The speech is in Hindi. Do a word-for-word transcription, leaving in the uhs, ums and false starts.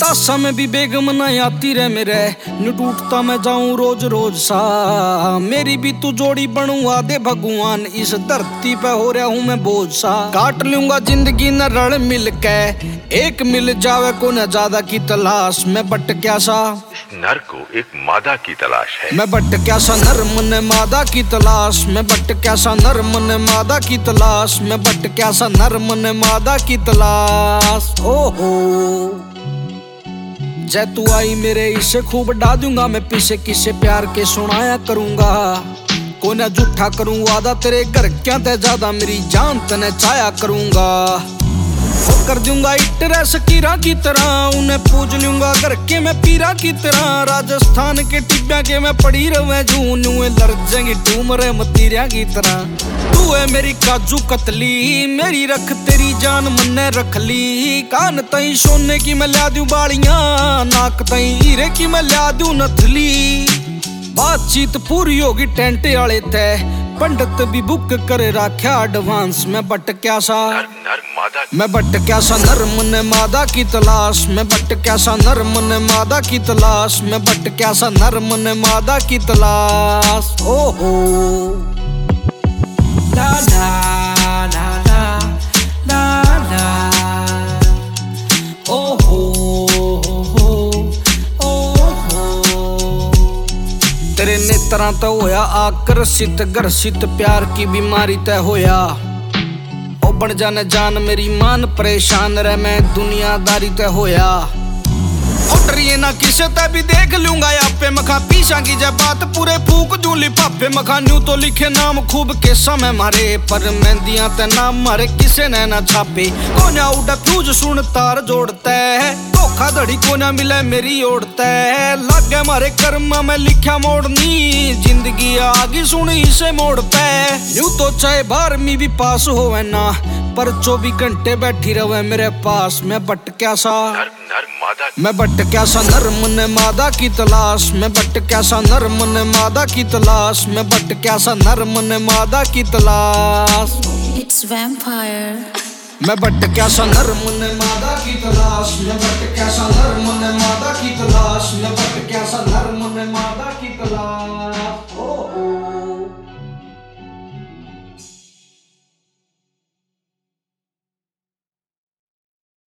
लाशा में भी बेगम न आती रे मेरे, न टूटता मैं जाऊं रोज रोज सा। मेरी भी तू जोड़ी बनूंगा दे भगवान, इस धरती पे हो रहा हूँ मैं बोझ सा। काट लूंगा जिंदगी न रल मिल के, एक मिल जावे को न ज्यादा की तलाश। मैं भटक्या सा नर को एक मादा की तलाश है। मैं भटक्या सा नर मन मादा की तलाश। मैं भटक्या सा नर मन मादा की तलाश। मैं भटक्या सा नर मन मादा की तलाश। ओहो जै तू आई मेरे इसे खूब डा दूंगा मैं पीछे, किसे प्यार के सुनाया करूंगा। को न झूठा करूं वादा तेरे घर क्या ते ज्यादा मेरी जान तने चाया करूंगा। कर दूंगा इटरा सकीरा की तरह, उन्हें पूज लूंगा घर के मैं पीरा की तरह। राजस्थान के टिब्या के मैं पड़ी रहे जून, लड़ जाएंगी टूमरे मतीरिया की तरह। तू है मेरी काजू कतली, मेरी रख तेरी जान मन्ने रख ली। कान तई सोने की मैं ला दूं बाड़ियां, नाक तई हीरे की मैं ला दूं नथली। बातचीत पूरी होगी टेंट आले तय, पंडित भी बुक कर रखा एडवांस। मैं भटक्या सा नर, नर मादा मैं भटक्या सा नर मन मादा की तलाश। मैं भटक्या सा नर मन मादा की तलाश। मैं भटक्या सा नर मन मादा की तलाश। ओहो ला ला ला ला ला ला ओहो तेरे नेत्रा तो होया आकर्षित, घर्षित प्यार की बीमारी तय होया। ओ बन जाने जान मेरी मान परेशान रह, मैं दुनियादारी तय होया। उतरिए ना किसे तय भी देख लूंगा आपे, मखा पीछा की जब बात पूरे फूक जूली पापे। मखा न्यू तो लिखे नाम खूब के समय मारे, पर मेहंदियां ते नाम मारे किसे ने ना छापे। कोना उड़ा फ्यूज सुन तार जोड़ता है, धोखा धड़ी को ना मिले मेरी ओढ़ता है। लागे मारे कर्मा में लिखा मोड़नी, जिंदगी आगे सुनी इसे मोड़ पे। न्यू तो चाहे बारहवीं भी पास होवे ना, पर चौबीस घंटे बैठी रहे मेरे पास। मैं भटक्या सा नर, नर मादा मैं भटक्या सा नर मन मादा की तलाश। मैं भटक्या सा नर मन मादा की तलाश। मैं भटक्या सा नर मन मादा की तलाश। It's vampire. मैं भटक्या सा नर मन मादा की तलाश। मैं भटक्या सा नर मन